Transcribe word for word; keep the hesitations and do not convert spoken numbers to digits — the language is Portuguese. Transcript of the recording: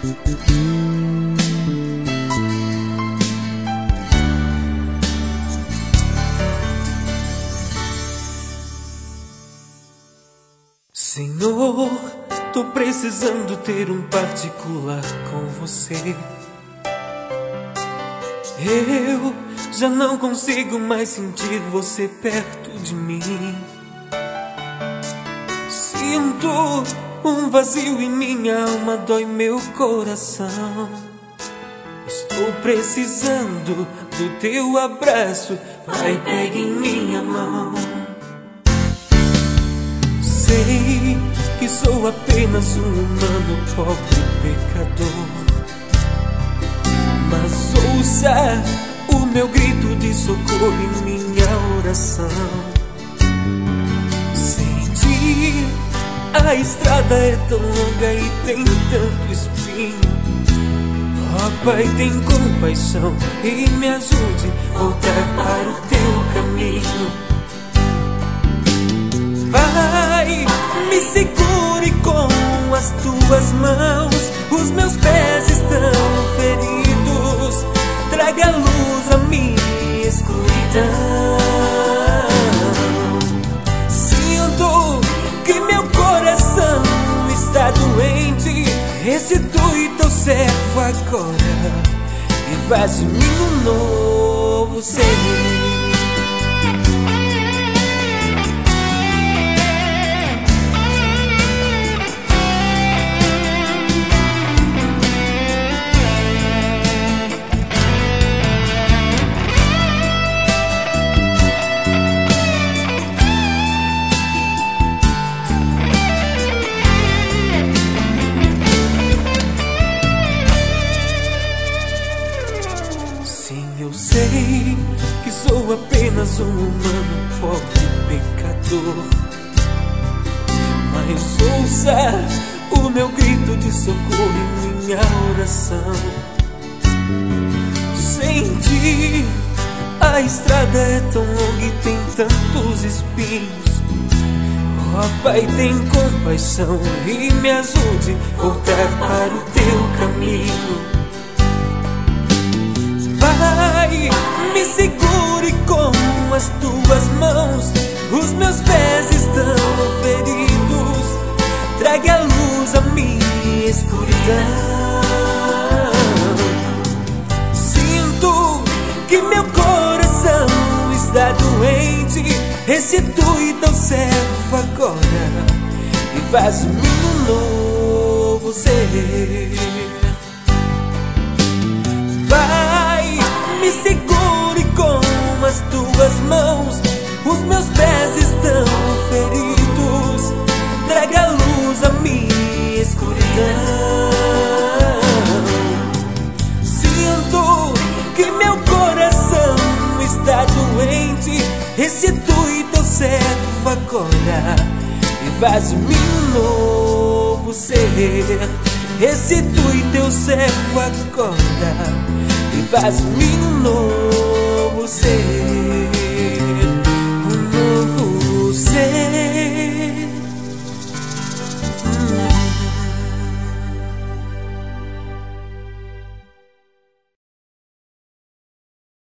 Senhor, tô precisando ter um particular com você. Eu já não consigo mais sentir você perto de mim. Sinto um vazio em minha alma, dói meu coração. Estou precisando do teu abraço, Pai, pegue em minha mão. Sei que sou apenas um humano pobre pecador, mas ouça o meu grito de socorro em minha oração. Sem ti a estrada é tão longa e tem tanto espinho. Ó Pai, tem compaixão e me ajude a voltar para o teu caminho. Pai, me segure com as tuas mãos, os meus pés estão feridos, traga luz à minha escuridão. Sinto que meu coração está doente, restitui teu servo agora e faz de mim um novo ser. Sei que sou apenas um humano pobre pecador, mas ouça o meu grito de socorro em minha oração. Sem ti a estrada é tão longa e tem tantos espinhos. Ó Pai, tem compaixão e me ajude a voltar para o teu caminho. Pai, me segure com as tuas mãos, os meus pés estão feridos, traga a luz à minha escuridão. Sinto que meu coração está doente, restitui teu servo agora e faz de mim um novo ser. Pai, me segure com as tuas mãos, os meus pés estão feridos, traga luz à minha escuridão. Sinto que meu coração está doente, restitui teu servo agora e faz de mim um novo ser. Restitui teu servo agora e faz-me um novo